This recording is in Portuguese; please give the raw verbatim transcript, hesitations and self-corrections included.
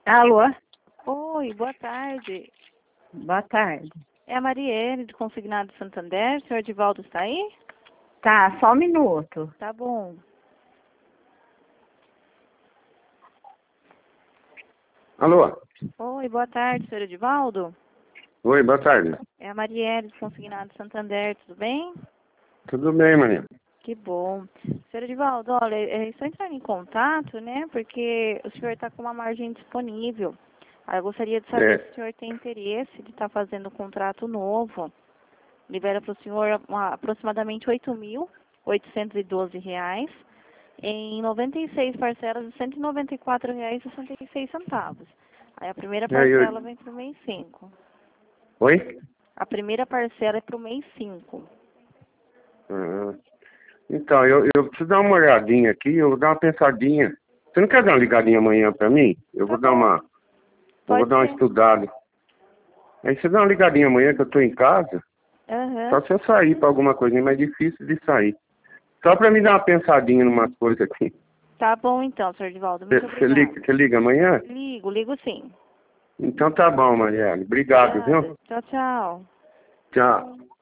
Alô? Oi, boa tarde. Boa tarde. É a Marielle, do Consignado Santander. O senhor Edivaldo está aí? Tá, só um minuto. Tá bom. Alô? Oi, boa tarde, senhor Edivaldo. Oi, boa tarde. É a Marielle, do Consignado Santander. Tudo bem? Tudo bem, Maria? Que bom. Senhor Edivaldo, olha, é só entrar em contato, né? Porque o senhor está com uma margem disponível. Aí eu gostaria de saber É. se o senhor tem interesse de estar fazendo um contrato novo. Libera para o senhor uma, aproximadamente oito mil oitocentos e doze reais em noventa e seis parcelas de cento e noventa e quatro reais e sessenta e seis centavos. Aí a primeira E aí, eu- parcela vem para o mês cinco. Oi? A primeira parcela é para o mês cinco. Ah, então, eu, eu preciso dar uma olhadinha aqui, eu vou dar uma pensadinha. Você não quer dar uma ligadinha amanhã pra mim? Eu Tá vou dar bom. uma. Eu vou Pode dar uma ser. estudada. Aí você dá uma ligadinha amanhã que eu tô em casa, Aham. só se eu sair pra alguma coisinha, mas é difícil de sair. Só pra me dar uma pensadinha em umas coisas aqui. Tá bom então, senhor Edivaldo. Você Muito você obrigada. liga, você liga amanhã? Ligo, ligo sim. Então tá bom, Marielle. Obrigado, Obrigada. viu? Tchau, tchau. Tchau.